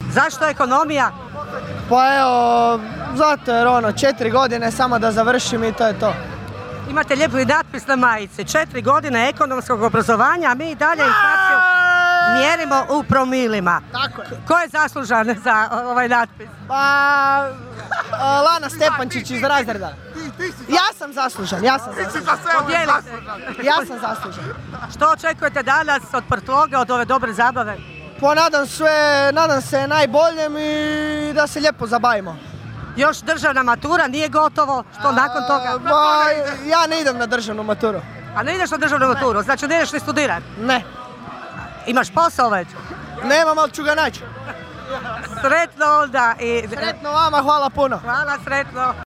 Zašto ekonomija? Pa evo, zato jer 4 godine samo da završim i to je to. Imate lijepo i natpis na majici. 4 godine ekonomskog obrazovanja, a mi i dalje inflaciju mjerimo u promilima. Tako je. Ko je zaslužan za ovaj natpis? Pa, Lana Stepančić iz razreda. Ja sam zaslužan. Podijelite. Ja sam zaslužan. Što očekujete danas od Prtloga, od ove dobre zabave? Pa nadam se najboljem i da se lijepo zabavimo. Još državna matura, nije gotovo, što nakon toga? Pa, ja ne idem na državnu maturu. A ne ideš na državnu maturu, znači ne ideš ni studirati? Ne. Imaš posao već? Nemam, ali ću ga naći. Sretno onda i... Sretno vama, hvala puno. Hvala, sretno.